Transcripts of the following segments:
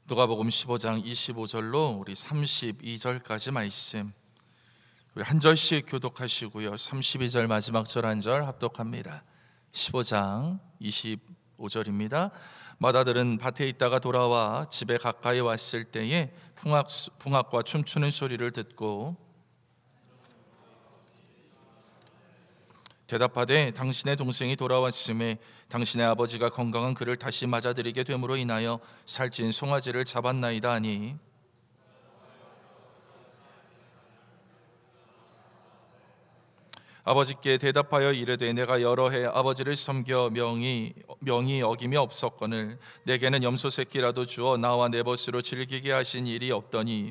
누가복음 15장 25절로 우리 32절까지 말씀 우리 한 절씩 교독하시고요. 32절 마지막 절 한 절 합독합니다. 15장 25절입니다. 마다들은 밭에 있다가 돌아와 집에 가까이 왔을 때에 풍악과 춤추는 소리를 듣고 대답하되 당신의 동생이 돌아왔음에 당신의 아버지가 건강한 그를 다시 맞아들이게 됨으로 인하여 살찐 송아지를 잡았나이다 하니 아버지께 대답하여 이르되 내가 여러 해 아버지를 섬겨 명이 어김이 없었거늘 내게는 염소 새끼라도 주어 나와 내 벗으로 즐기게 하신 일이 없더니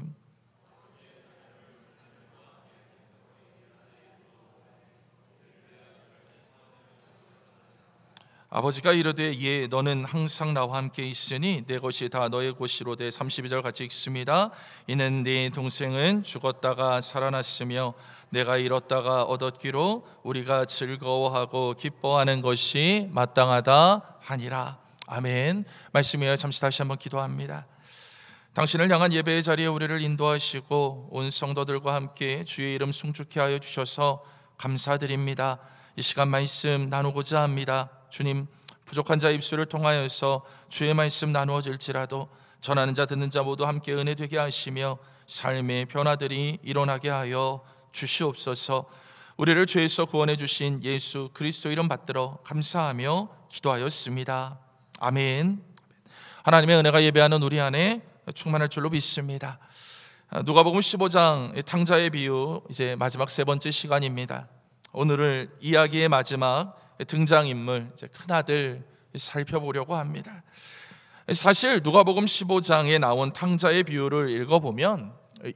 아버지가 이르되 예 너는 항상 나와 함께 있으니 내 것이 다 너의 것이로되 32절 같이 읽습니다. 이는 네 동생은 죽었다가 살아났으며 내가 잃었다가 얻었기로 우리가 즐거워하고 기뻐하는 것이 마땅하다 하니라. 아멘. 말씀이여 잠시 다시 한번 기도합니다. 당신을 향한 예배의 자리에 우리를 인도하시고 온 성도들과 함께 주의 이름 송축해 하여 주셔서 감사드립니다. 이 시간 말씀 나누고자 합니다. 주님, 부족한 자 입술을 통하여서 주의 말씀 나누어질지라도 전하는 자 듣는 자 모두 함께 은혜 되게 하시며 삶의 변화들이 일어나게 하여 주시옵소서. 우리를 죄에서 구원해 주신 예수 그리스도 이름 받들어 감사하며 기도하였습니다. 아멘. 하나님의 은혜가 예배하는 우리 안에 충만할 줄로 믿습니다. 누가복음 15장 탕자의 비유 이제 마지막 세 번째 시간입니다. 오늘을 이야기의 마지막 등장인물 큰아들 살펴보려고 합니다. 사실 누가복음 15장에 나온 탕자의 비유를 읽어보면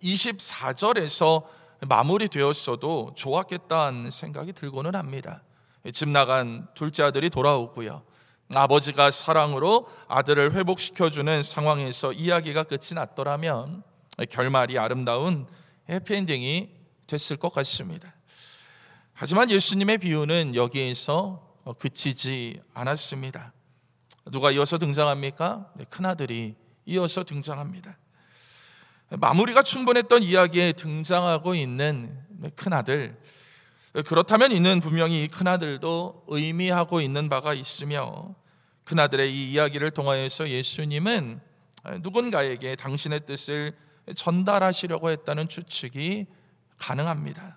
24절에서 마무리되었어도 좋았겠다는 생각이 들고는 합니다. 집 나간 둘째 아들이 돌아오고요, 아버지가 사랑으로 아들을 회복시켜주는 상황에서 이야기가 끝이 났더라면 결말이 아름다운 해피엔딩이 됐을 것 같습니다. 하지만 예수님의 비유는 여기에서 그치지 않았습니다. 누가 이어서 등장합니까? 큰아들이 이어서 등장합니다. 마무리가 충분했던 이야기에 등장하고 있는 큰아들, 그렇다면 이는 분명히 큰아들도 의미하고 있는 바가 있으며 큰아들의 이 이야기를 통하여서 예수님은 누군가에게 당신의 뜻을 전달하시려고 했다는 추측이 가능합니다.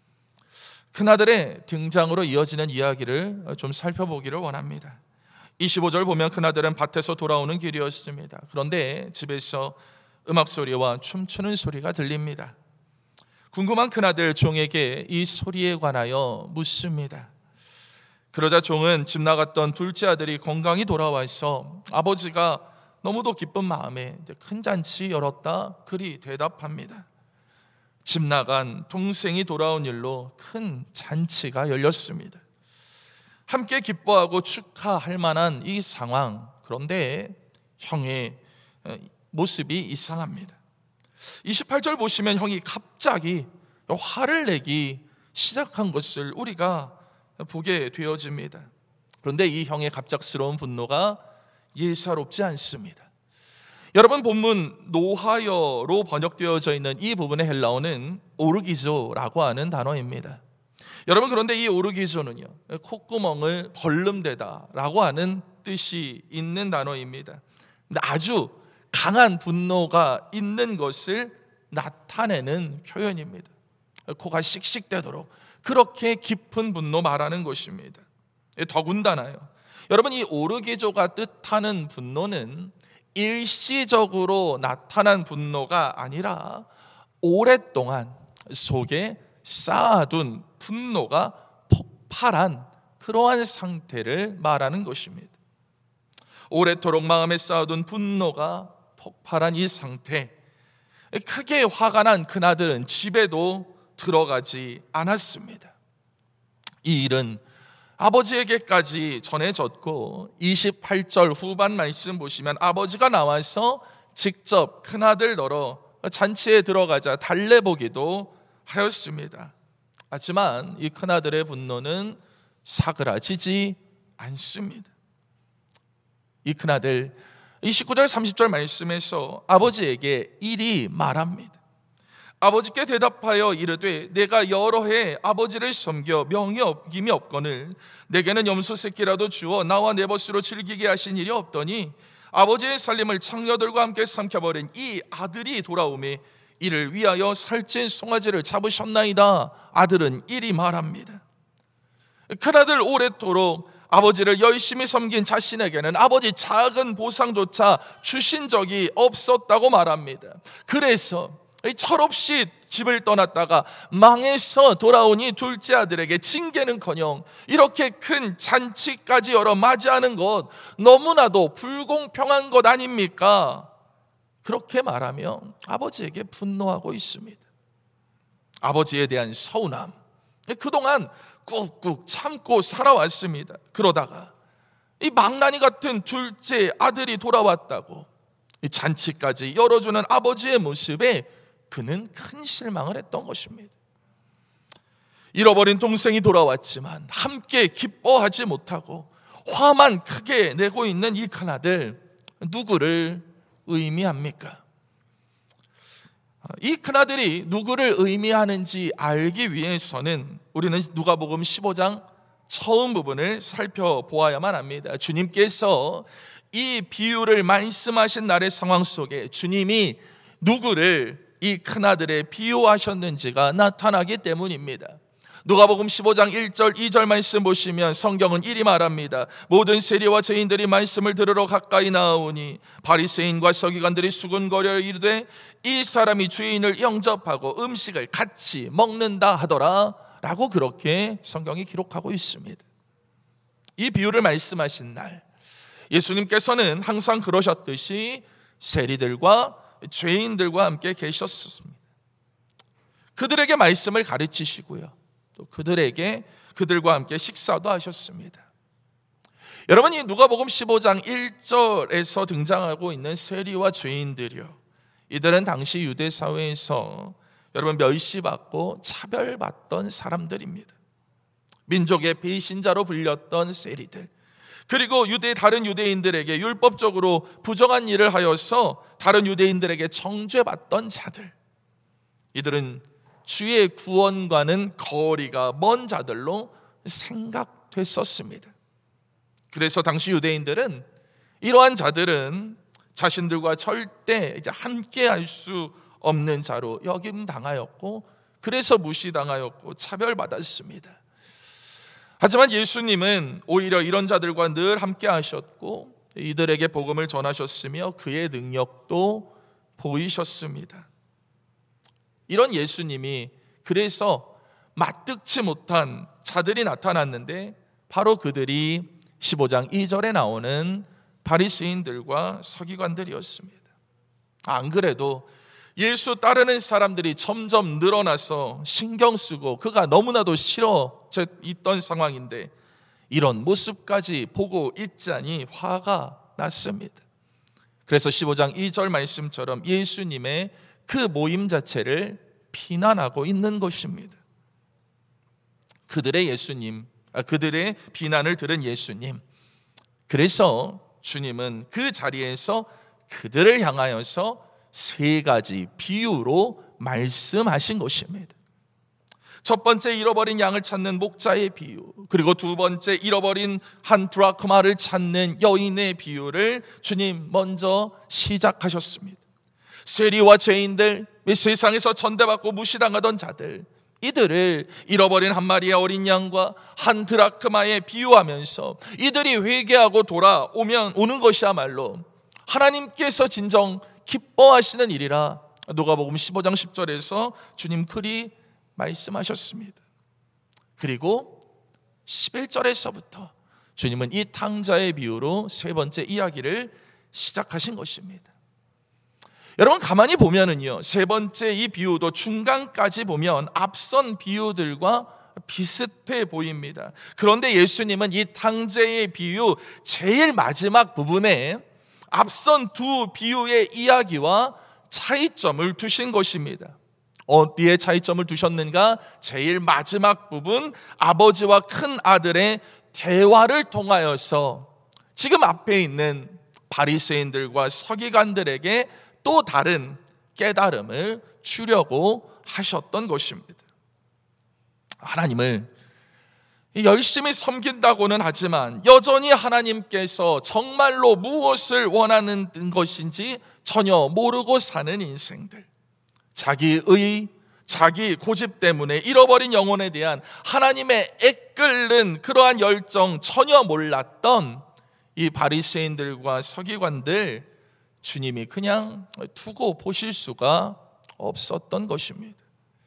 큰아들의 등장으로 이어지는 이야기를 좀 살펴보기를 원합니다. 25절 보면 큰아들은 밭에서 돌아오는 길이었습니다. 그런데 집에서 음악 소리와 춤추는 소리가 들립니다. 궁금한 큰아들 종에게 이 소리에 관하여 묻습니다. 그러자 종은 집 나갔던 둘째 아들이 건강히 돌아와서 아버지가 너무도 기쁜 마음에 큰 잔치 열었다 그리 대답합니다. 집 나간 동생이 돌아온 일로 큰 잔치가 열렸습니다. 함께 기뻐하고 축하할 만한 이 상황, 그런데 형의 모습이 이상합니다. 28절 보시면 형이 갑자기 화를 내기 시작한 것을 우리가 보게 되어집니다. 그런데 이 형의 갑작스러운 분노가 예사롭지 않습니다. 여러분, 본문 노하여로 번역되어져 있는 이 부분의 헬라어는 오르기조라고 하는 단어입니다. 여러분, 그런데 이 오르기조는요, 콧구멍을 벌름대다라고 하는 뜻이 있는 단어입니다. 근데 아주 강한 분노가 있는 것을 나타내는 표현입니다. 코가 씩씩대도록 그렇게 깊은 분노 말하는 것입니다. 더군다나요, 여러분, 이 오르기조가 뜻하는 분노는 일시적으로 나타난 분노가 아니라 오랫동안 속에 쌓아둔 분노가 폭발한 그러한 상태를 말하는 것입니다. 오래도록 마음에 쌓아둔 분노가 폭발한 이 상태, 크게 화가 난 큰아들은 집에도 들어가지 않았습니다. 이 일은 아버지에게까지 전해졌고 28절 후반 말씀 보시면 아버지가 나와서 직접 큰아들 너러 잔치에 들어가자 달래보기도 하였습니다. 하지만 이 큰아들의 분노는 사그라지지 않습니다. 이 큰아들 29절 30절 말씀에서 아버지에게 이리 말합니다. 아버지께 대답하여 이르되 내가 여러 해 아버지를 섬겨 명이 어김이 없거늘 내게는 염소 새끼라도 주어 나와 내 벗으로 즐기게 하신 일이 없더니 아버지의 살림을 창녀들과 함께 삼켜버린 이 아들이 돌아오매 이를 위하여 살찐 송아지를 잡으셨나이다. 아들은 이리 말합니다. 큰아들 오랫도록 아버지를 열심히 섬긴 자신에게는 아버지 작은 보상조차 주신 적이 없었다고 말합니다. 그래서 철없이 집을 떠났다가 망해서 돌아오니 둘째 아들에게 징계는커녕 이렇게 큰 잔치까지 열어 맞이하는 것 너무나도 불공평한 것 아닙니까? 그렇게 말하며 아버지에게 분노하고 있습니다. 아버지에 대한 서운함, 그동안 꾹꾹 참고 살아왔습니다. 그러다가 이 망나니 같은 둘째 아들이 돌아왔다고 이 잔치까지 열어주는 아버지의 모습에 그는 큰 실망을 했던 것입니다. 잃어버린 동생이 돌아왔지만 함께 기뻐하지 못하고 화만 크게 내고 있는 이 큰아들, 누구를 의미합니까? 이 큰아들이 누구를 의미하는지 알기 위해서는 우리는 누가복음 15장 처음 부분을 살펴보아야만 합니다. 주님께서 이 비유를 말씀하신 날의 상황 속에 주님이 누구를 이 큰아들에 비유하셨는지가 나타나기 때문입니다. 누가복음 15장 1절 2절 말씀 보시면 성경은 이리 말합니다. 모든 세리와 죄인들이 말씀을 들으러 가까이 나오니 바리새인과 서기관들이 수군거려 이르되 이 사람이 죄인을 영접하고 음식을 같이 먹는다 하더라 라고 그렇게 성경이 기록하고 있습니다. 이 비유를 말씀하신 날 예수님께서는 항상 그러셨듯이 세리들과 죄인들과 함께 계셨습니다. 그들에게 말씀을 가르치시고요, 또 그들과 함께 식사도 하셨습니다. 여러분, 이 누가복음 15장 1절에서 등장하고 있는 세리와 죄인들이요, 이들은 당시 유대 사회에서 여러분 멸시받고 차별받던 사람들입니다. 민족의 배신자로 불렸던 세리들, 그리고 다른 유대인들에게 율법적으로 부정한 일을 하여서 다른 유대인들에게 정죄받던 자들, 이들은 주의 구원과는 거리가 먼 자들로 생각됐었습니다. 그래서 당시 유대인들은 이러한 자들은 자신들과 절대 함께 할 수 없는 자로 여김당하였고, 그래서 무시당하였고 차별받았습니다. 하지만 예수님은 오히려 이런 자들과 늘 함께 하셨고 이들에게 복음을 전하셨으며 그의 능력도 보이셨습니다. 이런 예수님이 그래서 맞득치 못한 자들이 나타났는데 바로 그들이 15장 2절에 나오는 바리새인들과 서기관들이었습니다. 안 그래도 예수 따르는 사람들이 점점 늘어나서 신경 쓰고 그가 너무나도 싫어져 있던 상황인데 이런 모습까지 보고 있자니 화가 났습니다. 그래서 15장 2절 말씀처럼 예수님의 그 모임 자체를 비난하고 있는 것입니다. 그들의 비난을 들은 예수님, 그래서 주님은 그 자리에서 그들을 향하여서 세 가지 비유로 말씀하신 것입니다. 첫 번째, 잃어버린 양을 찾는 목자의 비유, 그리고 두 번째, 잃어버린 한 드라크마를 찾는 여인의 비유를 주님 먼저 시작하셨습니다. 세리와 죄인들, 세상에서 천대받고 무시당하던 자들, 이들을 잃어버린 한 마리의 어린 양과 한 드라크마에 비유하면서 이들이 회개하고 오는 것이야말로 하나님께서 진정 기뻐하시는 일이라 누가복음 15장 10절에서 주님 그리 말씀하셨습니다. 그리고 11절에서부터 주님은 이 탕자의 비유로 세 번째 이야기를 시작하신 것입니다. 여러분, 가만히 보면은요, 세 번째 이 비유도 중간까지 보면 앞선 비유들과 비슷해 보입니다. 그런데 예수님은 이 탕자의 비유 제일 마지막 부분에 앞선 두 비유의 이야기와 차이점을 두신 것입니다. 어디에 차이점을 두셨는가? 제일 마지막 부분, 아버지와 큰 아들의 대화를 통하여서 지금 앞에 있는 바리새인들과 서기관들에게 또 다른 깨달음을 주려고 하셨던 것입니다. 하나님을 열심히 섬긴다고는 하지만 여전히 하나님께서 정말로 무엇을 원하는 것인지 전혀 모르고 사는 인생들, 자기의 자기 고집 때문에 잃어버린 영혼에 대한 하나님의 애끓는 그러한 열정 전혀 몰랐던 이 바리새인들과 서기관들, 주님이 그냥 두고 보실 수가 없었던 것입니다.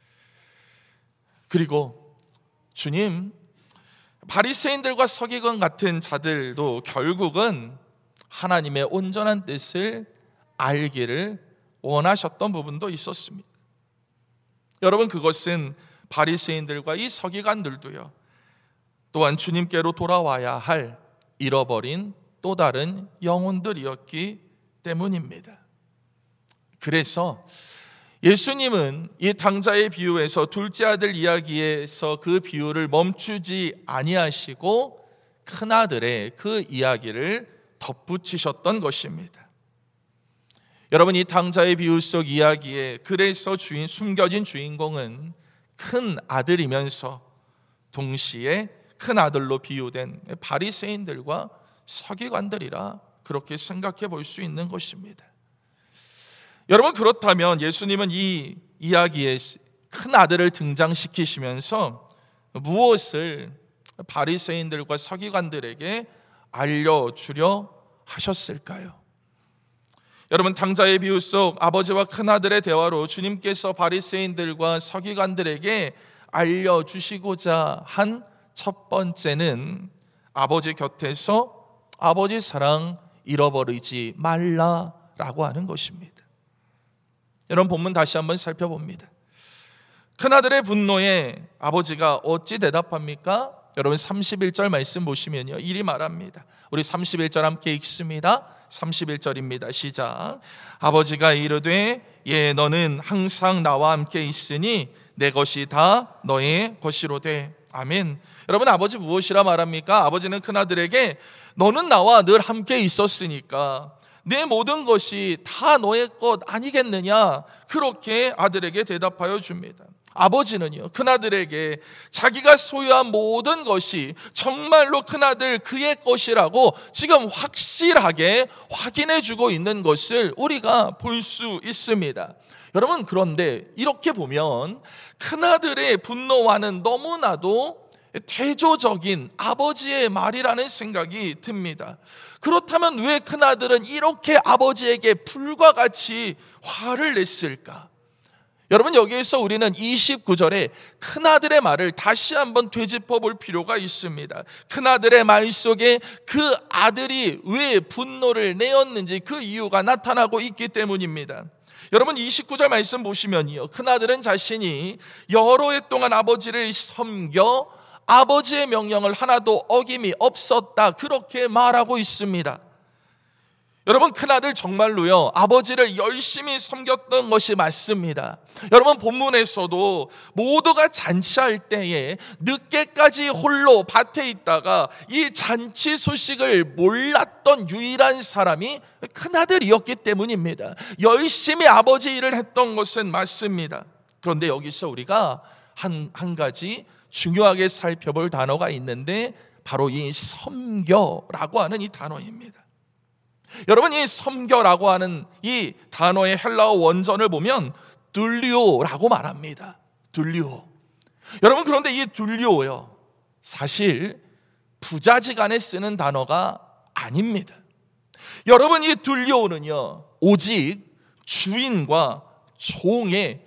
그리고 주님, 바리새인들과 서기관 같은 자들도 결국은 하나님의 온전한 뜻을 알기를 원하셨던 부분도 있었습니다. 여러분, 그것은 바리새인들과 이 서기관들도요, 또한 주님께로 돌아와야 할 잃어버린 또 다른 영혼들이었기 때문입니다. 그래서 예수님은 이 당자의 비유에서 둘째 아들 이야기에서 그 비유를 멈추지 아니하시고 큰아들의 그 이야기를 덧붙이셨던 것입니다. 여러분, 이 당자의 비유 속 이야기에 그래서 숨겨진 주인공은 큰 아들이면서 동시에 큰 아들로 비유된 바리새인들과 서기관들이라 그렇게 생각해 볼 수 있는 것입니다. 여러분, 그렇다면 예수님은 이 이야기에 큰 아들을 등장시키시면서 무엇을 바리새인들과 서기관들에게 알려주려 하셨을까요? 여러분, 당자의 비유 속 아버지와 큰아들의 대화로 주님께서 바리새인들과 서기관들에게 알려주시고자 한 첫 번째는 아버지 곁에서 아버지 사랑 잃어버리지 말라라고 하는 것입니다. 여러분, 본문 다시 한번 살펴봅니다. 큰아들의 분노에 아버지가 어찌 대답합니까? 여러분, 31절 말씀 보시면요, 이리 말합니다. 우리 31절 함께 읽습니다. 31절입니다. 시작. 아버지가 이르되 예, 너는 항상 나와 함께 있으니 내 것이 다 너의 것이로되. 아멘. 여러분, 아버지 무엇이라 말합니까? 아버지는 큰아들에게 너는 나와 늘 함께 있었으니까 내 모든 것이 다 너의 것 아니겠느냐, 그렇게 아들에게 대답하여 줍니다. 아버지는요, 큰아들에게 자기가 소유한 모든 것이 정말로 큰아들 그의 것이라고 지금 확실하게 확인해 주고 있는 것을 우리가 볼 수 있습니다. 여러분, 그런데 이렇게 보면 큰아들의 분노와는 너무나도 대조적인 아버지의 말이라는 생각이 듭니다. 그렇다면 왜 큰아들은 이렇게 아버지에게 불과 같이 화를 냈을까? 여러분, 여기에서 우리는 29절에 큰아들의 말을 다시 한번 되짚어 볼 필요가 있습니다. 큰아들의 말 속에 그 아들이 왜 분노를 내었는지 그 이유가 나타나고 있기 때문입니다. 여러분, 29절 말씀 보시면요, 큰아들은 자신이 여러 해 동안 아버지를 섬겨 아버지의 명령을 하나도 어김이 없었다, 그렇게 말하고 있습니다. 여러분, 큰아들 정말로요, 아버지를 열심히 섬겼던 것이 맞습니다. 여러분, 본문에서도 모두가 잔치할 때에 늦게까지 홀로 밭에 있다가 이 잔치 소식을 몰랐던 유일한 사람이 큰아들이었기 때문입니다. 열심히 아버지 일을 했던 것은 맞습니다. 그런데 여기서 우리가 한 가지 중요하게 살펴볼 단어가 있는데 바로 이 섬겨라고 하는 이 단어입니다. 여러분, 이 섬겨라고 하는 이 단어의 헬라어 원전을 보면 둘리오라고 말합니다. 둘리오. 여러분, 그런데 이 둘리오요, 사실 부자지간에 쓰는 단어가 아닙니다. 여러분, 이 둘리오는요, 오직 주인과 종의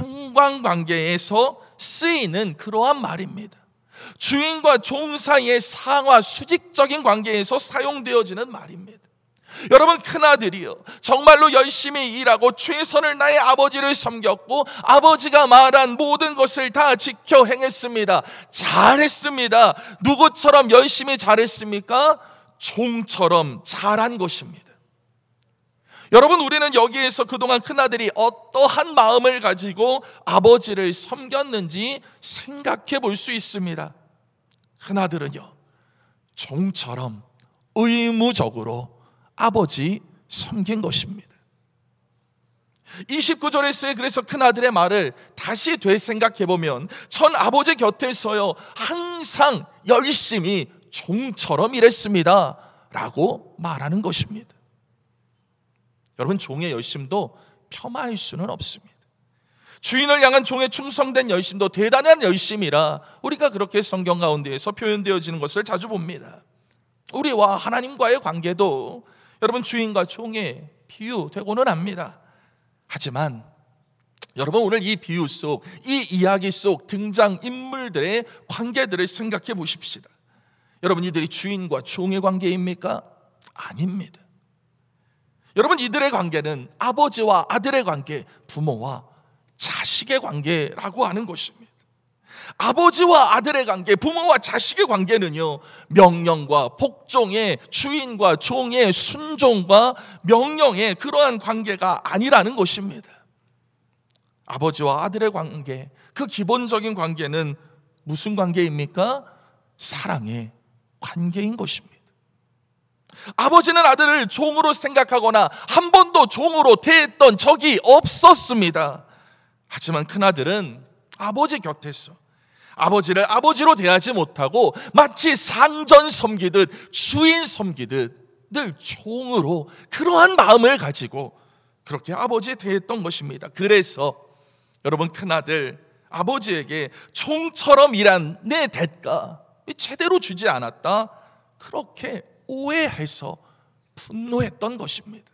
상관관계에서 쓰이는 그러한 말입니다. 주인과 종 사이의 상하 수직적인 관계에서 사용되어지는 말입니다. 여러분, 큰아들이요, 정말로 열심히 일하고 최선을 다해 아버지를 섬겼고 아버지가 말한 모든 것을 다 지켜 행했습니다. 잘했습니다. 누구처럼 열심히 잘했습니까? 종처럼 잘한 것입니다. 여러분, 우리는 여기에서 그동안 큰아들이 어떠한 마음을 가지고 아버지를 섬겼는지 생각해 볼 수 있습니다. 큰아들은요, 종처럼 의무적으로 아버지 섬긴 것입니다. 29절에서의 그래서 큰아들의 말을 다시 되생각해보면 전 아버지 곁에서요 항상 열심히 종처럼 일했습니다 라고 말하는 것입니다. 여러분, 종의 열심도 폄하할 수는 없습니다. 주인을 향한 종의 충성된 열심도 대단한 열심이라 우리가 그렇게 성경 가운데에서 표현되어지는 것을 자주 봅니다. 우리와 하나님과의 관계도 여러분 주인과 종의 비유되고는 합니다. 하지만 여러분, 오늘 이 비유 속, 이 이야기 속 등장인물들의 관계들을 생각해 보십시다. 여러분, 이들이 주인과 종의 관계입니까? 아닙니다. 여러분, 이들의 관계는 아버지와 아들의 관계, 부모와 자식의 관계라고 하는 것입니다. 아버지와 아들의 관계, 부모와 자식의 관계는요 명령과 복종의, 주인과 종의 순종과 명령의 그러한 관계가 아니라는 것입니다. 아버지와 아들의 관계, 그 기본적인 관계는 무슨 관계입니까? 사랑의 관계인 것입니다. 아버지는 아들을 종으로 생각하거나 한 번도 종으로 대했던 적이 없었습니다. 하지만 큰아들은 아버지 곁에서 아버지를 아버지로 대하지 못하고 마치 상전 섬기듯, 주인 섬기듯 늘 종으로 그러한 마음을 가지고 그렇게 아버지에 대했던 것입니다. 그래서 여러분, 큰아들 아버지에게 종처럼 일한 내 대가 제대로 주지 않았다, 그렇게 오해해서 분노했던 것입니다.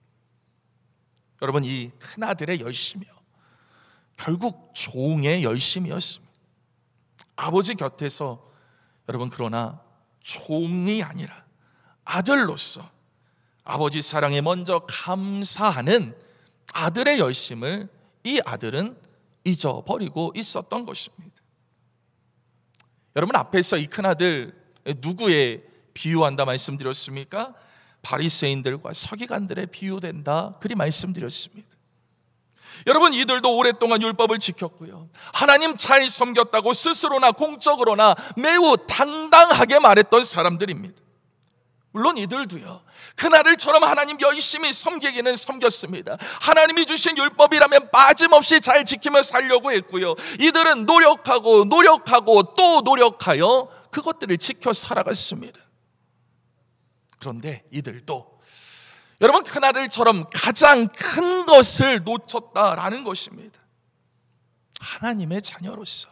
여러분, 이 큰아들의 열심이요 결국 종의 열심이었습니다. 아버지 곁에서 여러분, 그러나 종이 아니라 아들로서 아버지 사랑에 먼저 감사하는 아들의 열심을 이 아들은 잊어버리고 있었던 것입니다. 여러분, 앞에서 이 큰아들 누구의 비유한다 말씀드렸습니까? 바리새인들과 서기관들의 비유된다 그리 말씀드렸습니다. 여러분, 이들도 오랫동안 율법을 지켰고요 하나님 잘 섬겼다고 스스로나 공적으로나 매우 당당하게 말했던 사람들입니다. 물론 이들도요 그날들처럼 하나님 열심히 섬기기는 섬겼습니다. 하나님이 주신 율법이라면 빠짐없이 잘 지키며 살려고 했고요 이들은 노력하고 또 노력하여 그것들을 지켜 살아갔습니다. 그런데 이들도 여러분, 큰아들처럼 가장 큰 것을 놓쳤다라는 것입니다. 하나님의 자녀로서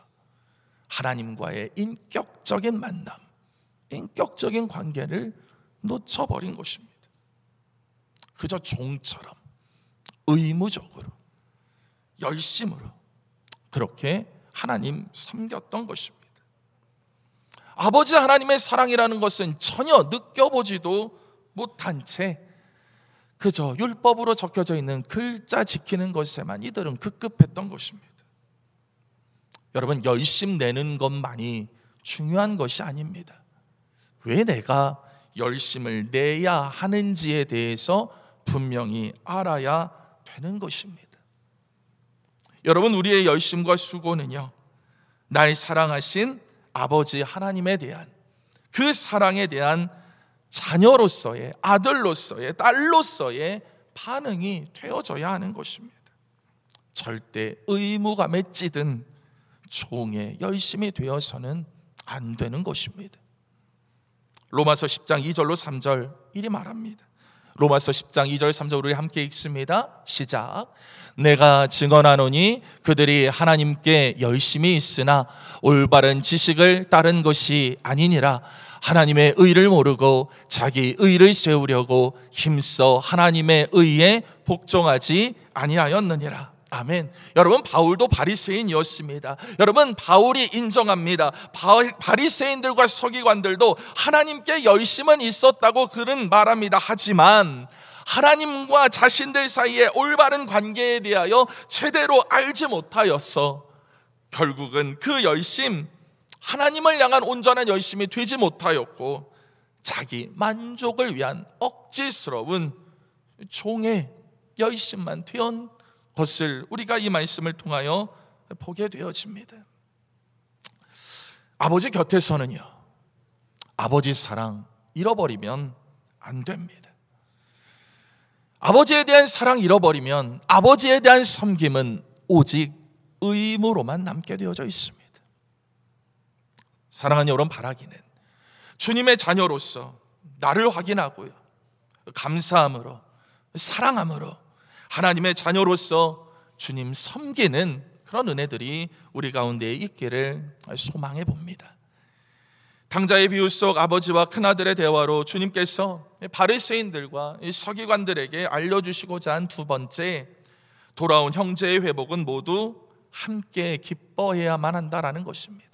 하나님과의 인격적인 만남, 인격적인 관계를 놓쳐버린 것입니다. 그저 종처럼 의무적으로 열심으로 그렇게 하나님 섬겼던 것입니다. 아버지 하나님의 사랑이라는 것은 전혀 느껴보지도 못한 채 그저 율법으로 적혀져 있는 글자 지키는 것에만 이들은 급급했던 것입니다. 여러분, 열심 내는 것만이 중요한 것이 아닙니다. 왜 내가 열심을 내야 하는지에 대해서 분명히 알아야 되는 것입니다. 여러분, 우리의 열심과 수고는요 날 사랑하신 아버지 하나님에 대한 그 사랑에 대한 자녀로서의, 아들로서의, 딸로서의 반응이 되어져야 하는 것입니다. 절대 의무감에 찌든 종의 열심이 되어서는 안 되는 것입니다. 로마서 10장 2절로 3절 이리 말합니다. 로마서 10장 2절 3절 우리 함께 읽습니다. 시작. 내가 증언하노니 그들이 하나님께 열심히 있으나 올바른 지식을 따른 것이 아니니라. 하나님의 의를 모르고 자기 의를 세우려고 힘써 하나님의 의에 복종하지 아니하였느니라. 아멘. 여러분, 바울도 바리새인이었습니다. 여러분, 바울이 인정합니다. 바리새인들과 서기관들도 하나님께 열심은 있었다고 그는 말합니다. 하지만 하나님과 자신들 사이의 올바른 관계에 대하여 제대로 알지 못하여서 결국은 그 열심, 하나님을 향한 온전한 열심이 되지 못하였고 자기 만족을 위한 억지스러운 종의 열심만 되었 것을 우리가 이 말씀을 통하여 보게 되어집니다. 아버지 곁에서는요 아버지 사랑 잃어버리면 안 됩니다. 아버지에 대한 사랑 잃어버리면 아버지에 대한 섬김은 오직 의무로만 남게 되어져 있습니다. 사랑하는 여러분, 바라기는 주님의 자녀로서 나를 확인하고요, 감사함으로, 사랑함으로 하나님의 자녀로서 주님 섬기는 그런 은혜들이 우리 가운데 있기를 소망해 봅니다. 탕자의 비유 속 아버지와 큰아들의 대화로 주님께서 바리새인들과 서기관들에게 알려주시고자 한 두 번째, 돌아온 형제의 회복은 모두 함께 기뻐해야만 한다라는 것입니다.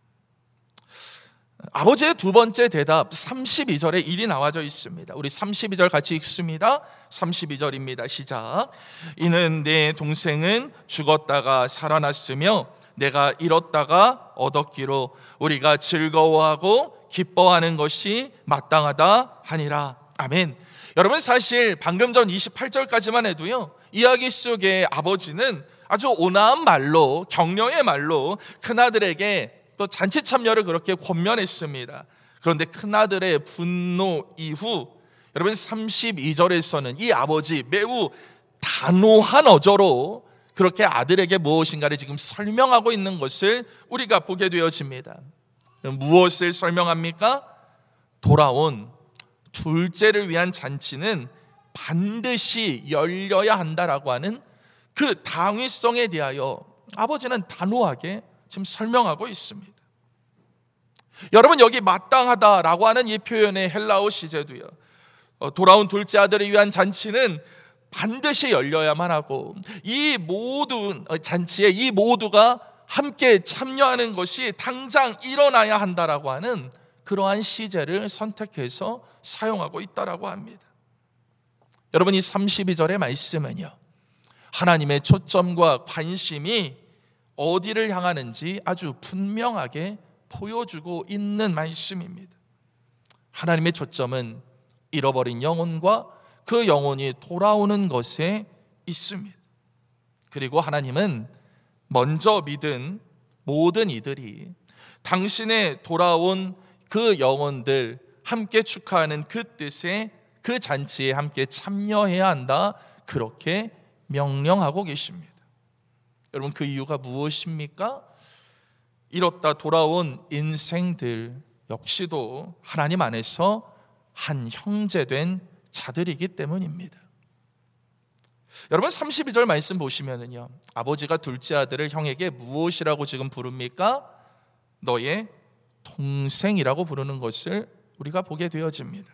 아버지의 두 번째 대답 32절에 일이 나와져 있습니다. 우리 32절 같이 읽습니다. 32절입니다. 시작. 이는 내 동생은 죽었다가 살아났으며 내가 잃었다가 얻었기로 우리가 즐거워하고 기뻐하는 것이 마땅하다 하니라. 아멘. 여러분, 사실 방금 전 28절까지만 해도요, 이야기 속에 아버지는 아주 온화한 말로, 격려의 말로 큰아들에게 또 잔치 참여를 그렇게 권면했습니다. 그런데 큰아들의 분노 이후 여러분 32절에서는 이 아버지 매우 단호한 어조로 그렇게 아들에게 무엇인가를 지금 설명하고 있는 것을 우리가 보게 되어집니다. 무엇을 설명합니까? 돌아온 둘째를 위한 잔치는 반드시 열려야 한다라고 하는 그 당위성에 대하여 아버지는 단호하게 지금 설명하고 있습니다. 여러분, 여기 마땅하다라고 하는 이 표현의 헬라어 시제도요, 돌아온 둘째 아들을 위한 잔치는 반드시 열려야만 하고 이 모든 잔치에 이 모두가 함께 참여하는 것이 당장 일어나야 한다라고 하는 그러한 시제를 선택해서 사용하고 있다라고 합니다. 여러분, 이 32절의 말씀은요, 하나님의 초점과 관심이 어디를 향하는지 아주 분명하게 보여주고 있는 말씀입니다. 하나님의 초점은 잃어버린 영혼과 그 영혼이 돌아오는 것에 있습니다. 그리고 하나님은 먼저 믿은 모든 이들이 당신의 돌아온 그 영혼들 함께 축하하는 그 뜻에, 그 잔치에 함께 참여해야 한다, 그렇게 명령하고 계십니다. 여러분, 그 이유가 무엇입니까? 잃었다 돌아온 인생들 역시도 하나님 안에서 한 형제된 자들이기 때문입니다. 여러분, 32절 말씀 보시면은요, 아버지가 둘째 아들을 형에게 무엇이라고 지금 부릅니까? 너의 동생이라고 부르는 것을 우리가 보게 되어집니다.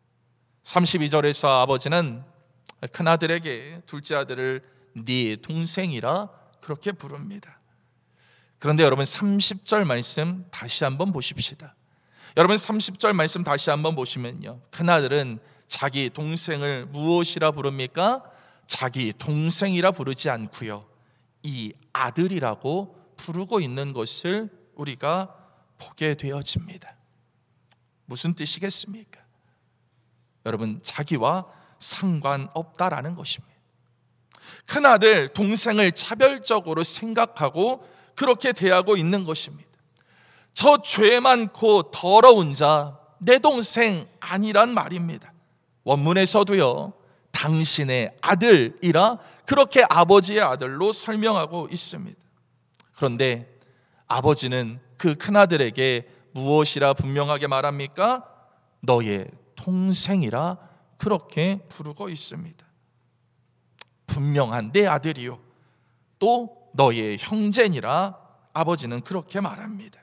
32절에서 아버지는 큰아들에게 둘째 아들을 네 동생이라 그렇게 부릅니다. 그런데 여러분, 30절 말씀 다시 한번 보십시다. 여러분, 30절 말씀 다시 한번 보시면요, 큰아들은 자기 동생을 무엇이라 부릅니까? 자기 동생이라 부르지 않고요, 이 아들이라고 부르고 있는 것을 우리가 보게 되어집니다. 무슨 뜻이겠습니까? 여러분, 자기와 상관없다라는 것입니다. 큰아들, 동생을 차별적으로 생각하고 그렇게 대하고 있는 것입니다. 저 죄 많고 더러운 자, 내 동생 아니란 말입니다. 원문에서도요, 당신의 아들이라 그렇게 아버지의 아들로 설명하고 있습니다. 그런데 아버지는 그 큰아들에게 무엇이라 분명하게 말합니까? 너의 동생이라 그렇게 부르고 있습니다. 분명한 내 아들이요, 또 너의 형제니라 아버지는 그렇게 말합니다.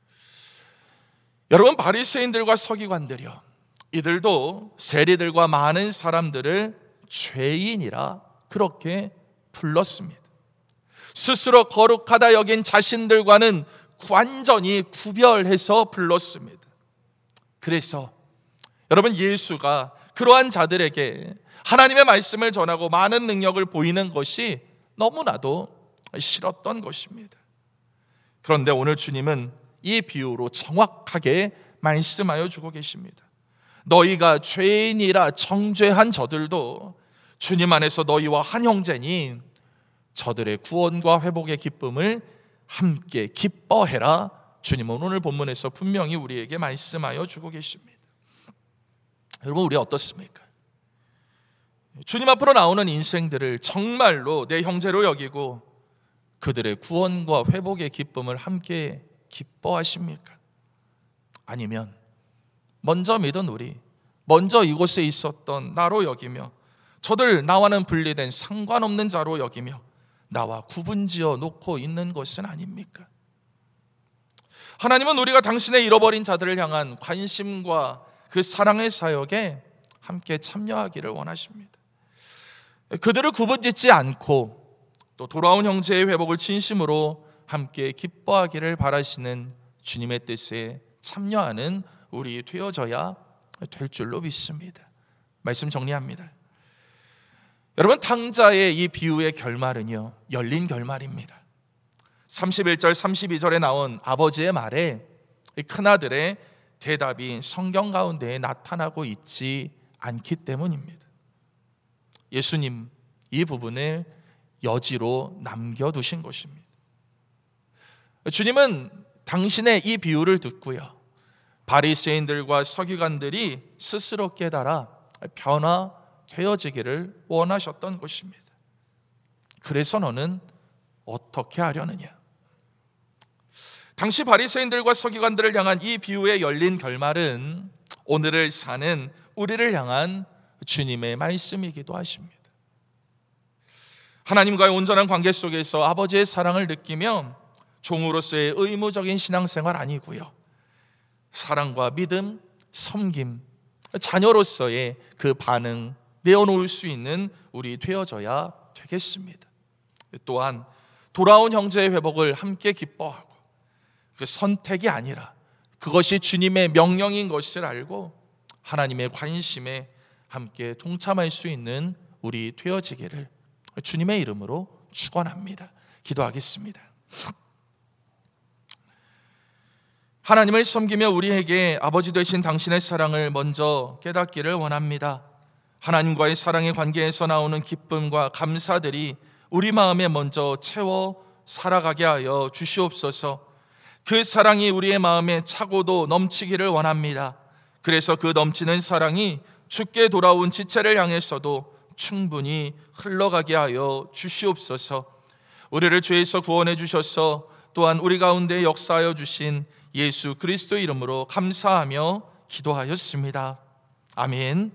여러분, 바리새인들과 서기관들이요, 이들도 세리들과 많은 사람들을 죄인이라 그렇게 불렀습니다. 스스로 거룩하다 여긴 자신들과는 완전히 구별해서 불렀습니다. 그래서 여러분, 예수가 그러한 자들에게 하나님의 말씀을 전하고 많은 능력을 보이는 것이 너무나도 싫었던 것입니다. 그런데 오늘 주님은 이 비유로 정확하게 말씀하여 주고 계십니다. 너희가 죄인이라 정죄한 저들도 주님 안에서 너희와 한 형제니 저들의 구원과 회복의 기쁨을 함께 기뻐해라. 주님은 오늘 본문에서 분명히 우리에게 말씀하여 주고 계십니다. 여러분, 우리 어떻습니까? 주님 앞으로 나오는 인생들을 정말로 내 형제로 여기고 그들의 구원과 회복의 기쁨을 함께 기뻐하십니까? 아니면 먼저 믿은 우리, 먼저 이곳에 있었던 나로 여기며 저들 나와는 분리된 상관없는 자로 여기며 나와 구분지어 놓고 있는 것은 아닙니까? 하나님은 우리가 당신의 잃어버린 자들을 향한 관심과 그 사랑의 사역에 함께 참여하기를 원하십니다. 그들을 구분짓지 않고 또 돌아온 형제의 회복을 진심으로 함께 기뻐하기를 바라시는 주님의 뜻에 참여하는 우리 되어져야 될 줄로 믿습니다. 말씀 정리합니다. 여러분, 탕자의 이 비유의 결말은요, 열린 결말입니다. 31절 32절에 나온 아버지의 말에 큰아들의 대답이 성경 가운데 나타나고 있지 않기 때문입니다. 예수님 이 부분을 여지로 남겨두신 것입니다. 주님은 당신의 이 비유를 듣고요, 바리새인들과 서기관들이 스스로 깨달아 변화되어지기를 원하셨던 것입니다. 그래서 너는 어떻게 하려느냐? 당시 바리새인들과 서기관들을 향한 이 비유의 열린 결말은 오늘을 사는 우리를 향한 주님의 말씀이기도 하십니다. 하나님과의 온전한 관계 속에서 아버지의 사랑을 느끼며 종으로서의 의무적인 신앙생활 아니고요, 사랑과 믿음, 섬김, 자녀로서의 그 반응 내어놓을 수 있는 우리 되어져야 되겠습니다. 또한 돌아온 형제의 회복을 함께 기뻐하고 그 선택이 아니라 그것이 주님의 명령인 것을 알고 하나님의 관심에 함께 동참할 수 있는 우리 되어지기를 주님의 이름으로 축원합니다. 기도하겠습니다. 하나님을 섬기며 우리에게 아버지 되신 당신의 사랑을 먼저 깨닫기를 원합니다. 하나님과의 사랑의 관계에서 나오는 기쁨과 감사들이 우리 마음에 먼저 채워 살아가게 하여 주시옵소서. 그 사랑이 우리의 마음에 차고도 넘치기를 원합니다. 그래서 그 넘치는 사랑이 주께 돌아온 지체를 향해서도 충분히 흘러가게 하여 주시옵소서. 우리를 죄에서 구원해 주셔서 또한 우리 가운데 역사하여 주신 예수 그리스도 이름으로 감사하며 기도하였습니다. 아멘.